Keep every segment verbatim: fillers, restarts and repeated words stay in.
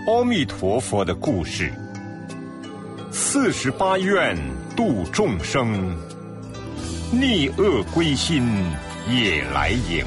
阿弥陀佛的故事。四十八愿度众生，逆恶归心也来迎。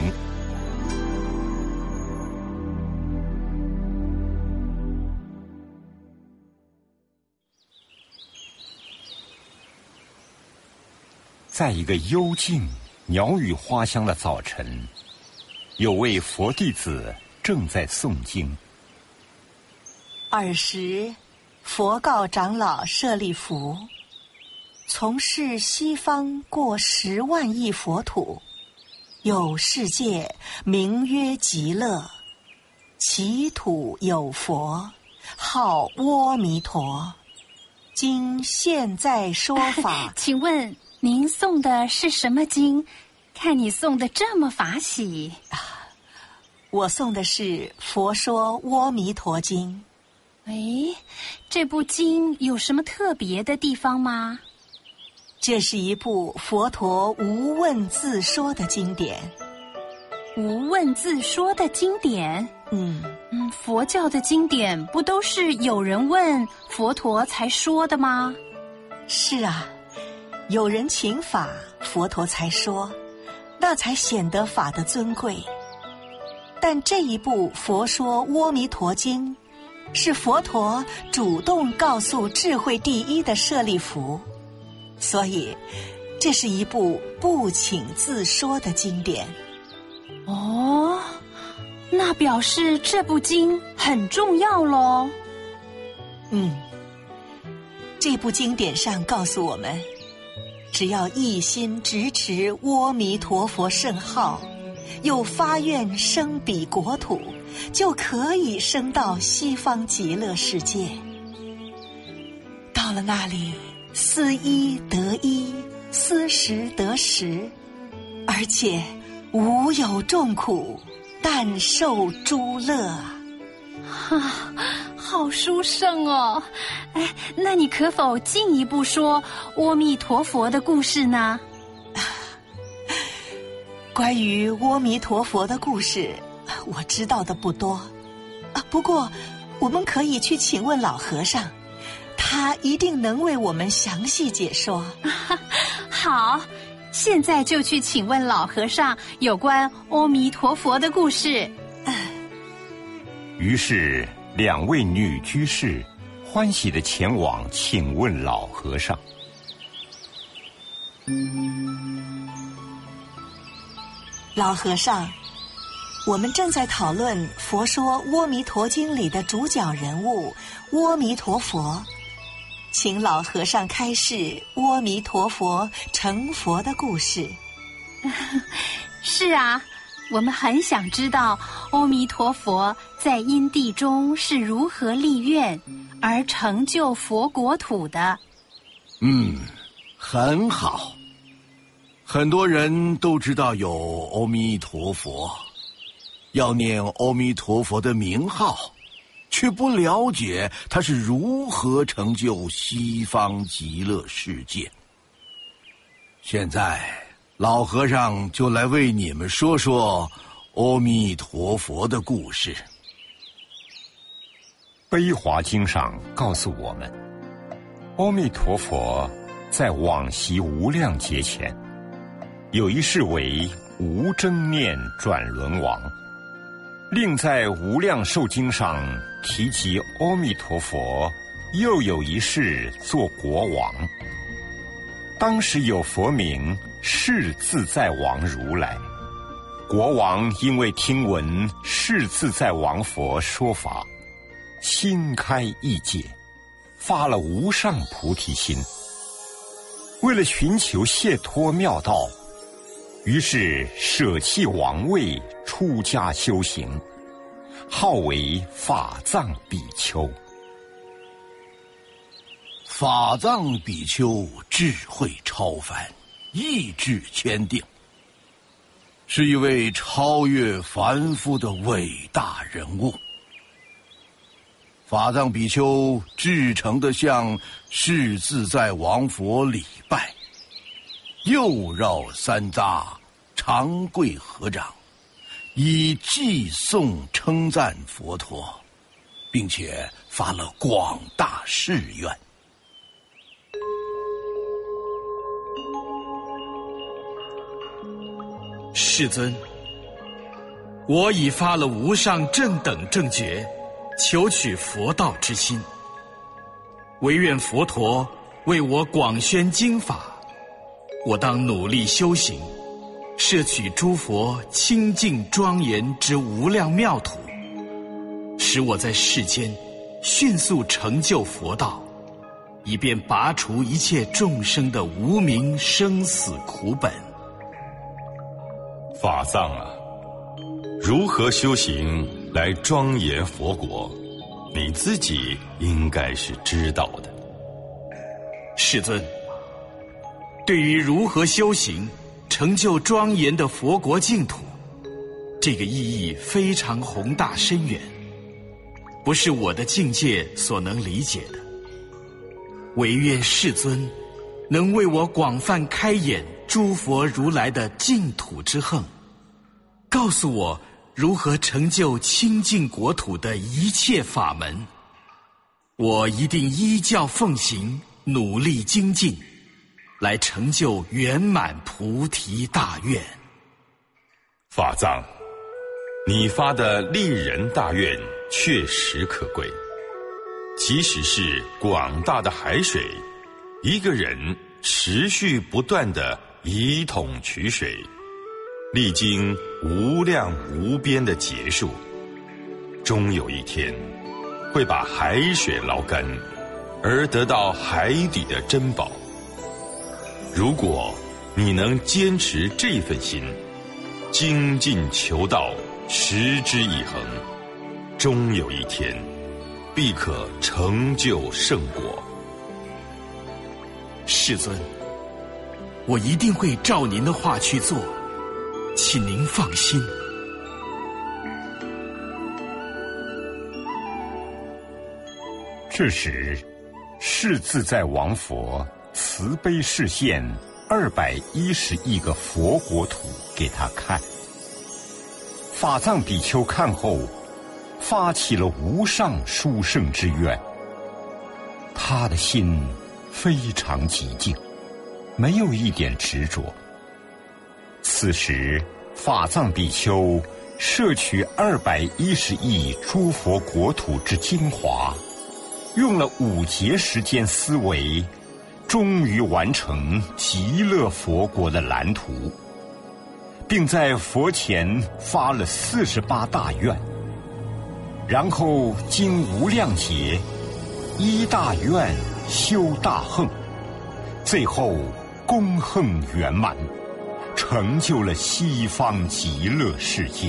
在一个幽静、鸟语花香的早晨，有位佛弟子正在诵经。 尔时，佛告长老舍利弗：从事西方过十万亿佛土，有世界名曰极乐，其土有佛，号阿弥陀。今现在说法。 请问您诵的是什么经？看你诵的这么法喜。 我诵的是《佛说阿弥陀经》。 哎，这部经有什么特别的地方吗？ 这是一部佛陀无问自说的经典。 无问自说的经典？ 嗯嗯，佛教的经典不都是有人问佛陀才说的吗？ 是啊，有人请法，佛陀才说，那才显得法的尊贵。但这一部《佛说阿弥陀经》，是佛陀主动告诉智慧第一的舍利弗，所以这是一部不请自说的经典。 哦，那表示这部经很重要咯。 嗯，这部经典上告诉我们，只要一心直持阿弥陀佛圣号，又发愿生彼国土，就可以升到西方极乐世界。到了那里，思一得一，思十得十，而且无有众苦，但受诸乐。 哈、啊，好殊胜哦！哎，那你可否进一步说阿弥陀佛的故事呢？ 关于阿弥陀佛的故事，我知道的不多啊。不过，我们可以去请问老和尚，他一定能为我们详细解说。 好，现在就去请问老和尚有关阿弥陀佛的故事。 于是，两位女居士欢喜地前往请问老和尚。 老和尚，我们正在讨论《佛说阿弥陀经》里的主角人物阿弥陀佛，请老和尚开示阿弥陀佛成佛的故事。 是啊，我们很想知道阿弥陀佛在因地中是如何立愿而成就佛国土的。 嗯，很好。很多人都知道有阿弥陀佛，要念阿弥陀佛的名号，却不了解他是如何成就西方极乐世界。现在老和尚就来为你们说说阿弥陀佛的故事。 悲华经上告诉我们，阿弥陀佛在往昔无量劫前，有一世为无争念转轮王，另在无量寿经上提及阿弥陀佛又有一世做国王。当时有佛名世自在王如来，国王因为听闻世自在王佛说法，心开意解，发了无上菩提心，为了寻求解脱妙道，于是舍弃王位，出家修行，号为法藏比丘。 法藏比丘智慧超凡，意志坚定，是一位超越凡夫的伟大人物。法藏比丘至诚地向世自在王佛礼拜，又绕三匝，长跪合掌，以偈颂称赞佛陀。 并且发了广大誓愿。 世尊，我已发了无上正等正觉，求取佛道之心，唯愿佛陀为我广宣经法，我当努力修行，摄取诸佛清净庄严之无量妙土，使我在世间迅速成就佛道，以便拔除一切众生的无明生死苦本。 法藏啊，如何修行来庄严佛国，你自己应该是知道的。 世尊，对于如何修行成就庄严的佛国净土，这个意义非常宏大深远，不是我的境界所能理解的。唯愿世尊能为我广泛开演诸佛如来的净土之横，告诉我如何成就清净国土的一切法门，我一定依教奉行，努力精进，来成就圆满菩提大愿。 法藏，你发的利人大愿确实可贵，即使是广大的海水，一个人持续不断地以桶取水，历经无量无边的劫数，终有一天会把海水捞干，而得到海底的珍宝。如果你能坚持这份心，精进求道，持之以恒，终有一天必可成就圣果。 世尊，我一定会照您的话去做，请您放心。 这时，世自在王佛慈悲示现二百一十亿个佛国土给他看。法藏比丘看后，发起了无上殊胜之愿。他的心非常寂静，没有一点执着。此时，法藏比丘摄取二百一十亿诸佛国土之精华，用了五劫时间思维，终于完成极乐佛国的蓝图，并在佛前发了四十八大愿。然后经无量劫，依大愿修大横，最后功横圆满，成就了西方极乐世界。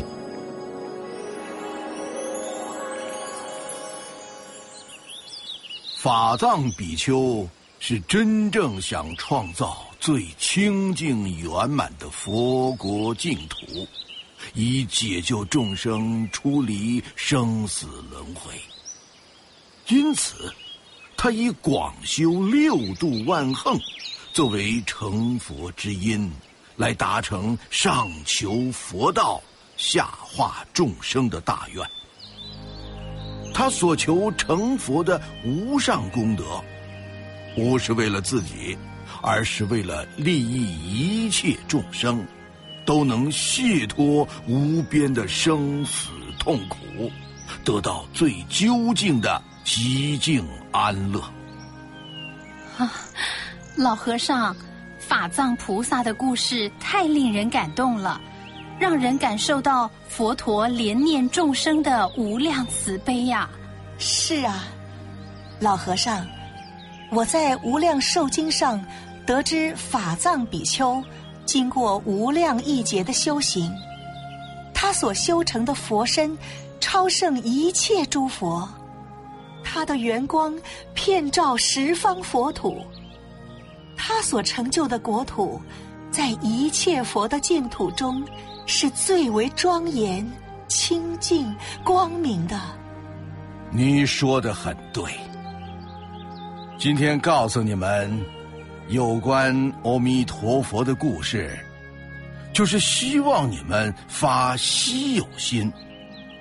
法藏比丘是真正想创造最清净圆满的佛国净土，以解救众生出离生死轮回。因此，他以广修六度万横作为成佛之因，来达成上求佛道，下化众生的大愿。他所求成佛的无上功德，不是为了自己，而是为了利益一切众生，都能解脱无边的生死痛苦，得到最究竟的极静安乐。 啊，老和尚，法藏菩萨的故事太令人感动了，让人感受到佛陀怜念众生的无量慈悲呀。 是啊，老和尚，我在《无量寿经》上得知法藏比丘经过无量亿劫的修行，他所修成的佛身超胜一切诸佛，他的圆光遍照十方佛土，他所成就的国土在一切佛的净土中是最为庄严、清净、光明的。 你说得很对。今天告诉你们有关阿弥陀佛的故事，就是希望你们发稀有心，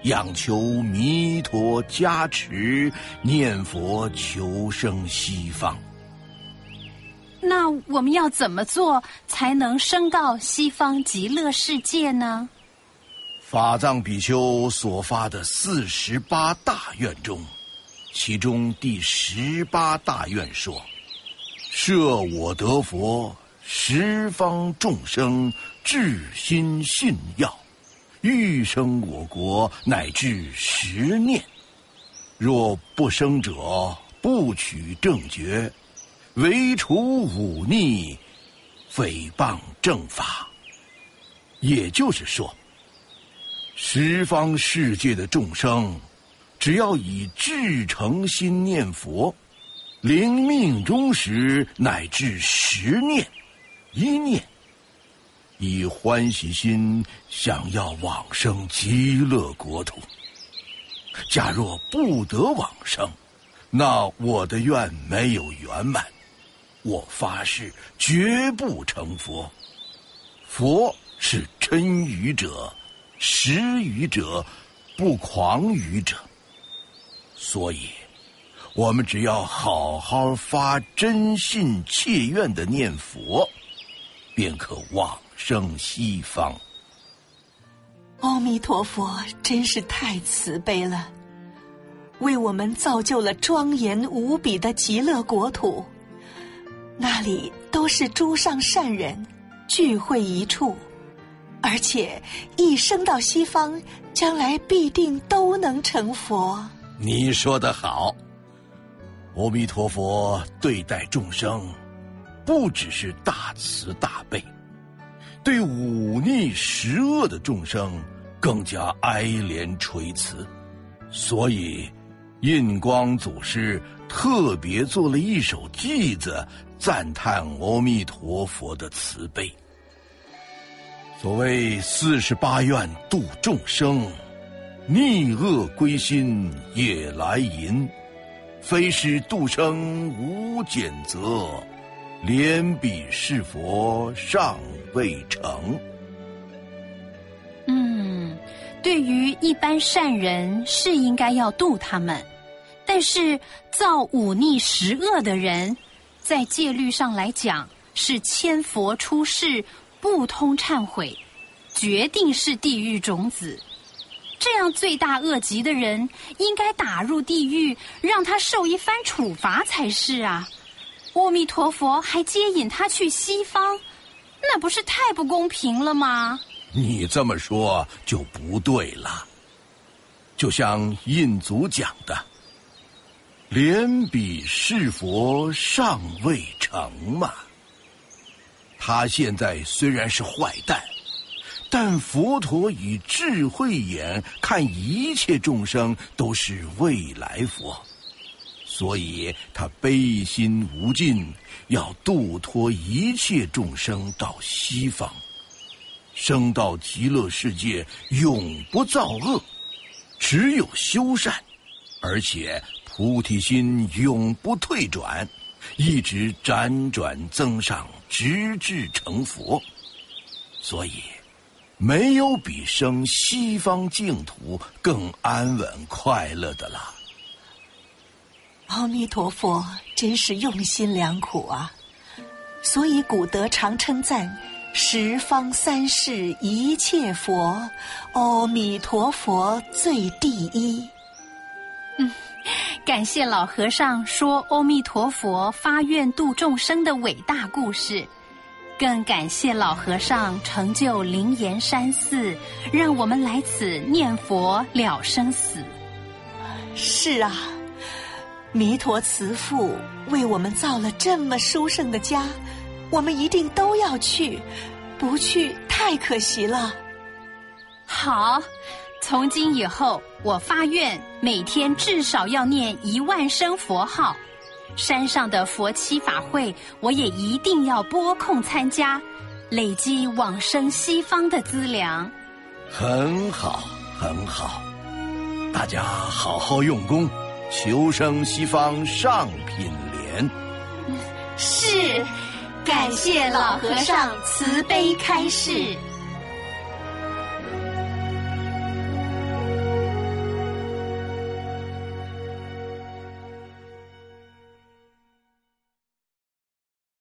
仰求弥陀加持，念佛求生西方。 那我们要怎么做才能升到西方极乐世界呢？ 法藏比丘所发的四十八大愿中，其中第十八大愿说：设我得佛，十方众生至心信要，欲生我国乃至十念。若不生者，不取正觉，唯除忤逆，诽谤正法。也就是说，十方世界的众生，只要以至诚心念佛，临命终时乃至十念一念，以欢喜心想要往生极乐国土。假若不得往生，那我的愿没有圆满，我发誓绝不成佛。佛是真语者，实语者，不诳语者。所以我们只要好好发真信切愿的念佛，便可往生西方。 阿弥陀佛真是太慈悲了，为我们造就了庄严无比的极乐国土，那里都是诸上善人聚会一处，而且一生到西方，将来必定都能成佛。 你说得好，阿弥陀佛对待众生，不只是大慈大悲，对忤逆十恶的众生更加哀怜垂慈。所以印光祖师特别做了一首偈子，赞叹阿弥陀佛的慈悲。所谓四十八愿度众生，逆恶归心也来迎，非是度生无减责，怜彼是佛尚未成。 嗯，对于一般善人是应该要度他们，但是造忤逆十恶的人，在戒律上来讲是千佛出世，不通忏悔，决定是地狱种子。这样罪大恶极的人，应该打入地狱，让他受一番处罚才是啊！阿弥陀佛还接引他去西方，那不是太不公平了吗？ 你这么说就不对了。就像印祖讲的，怜彼是佛尚未成嘛。他现在虽然是坏蛋，但佛陀以智慧眼看一切众生都是未来佛，所以他悲心无尽，要度脱一切众生到西方，升到极乐世界，永不造恶，只有修善，而且菩提心永不退转，一直辗转增上，直至成佛。所以没有比生西方净土更安稳快乐的了。 阿弥陀佛真是用心良苦啊，所以古德常称赞十方三世一切佛，阿弥陀佛最第一。 嗯，感谢老和尚说阿弥陀佛发愿度众生的伟大故事，更感谢老和尚成就灵岩山寺，让我们来此念佛了生死。 是啊，弥陀慈父为我们造了这么殊胜的家，我们一定都要去，不去太可惜了。 好，从今以后我发愿每天至少要念一万声佛号，山上的佛七法会我也一定要拨空参加，累积往生西方的资粮。 很好很好，大家好好用功，求生西方上品莲。 是，感谢老和尚慈悲开示。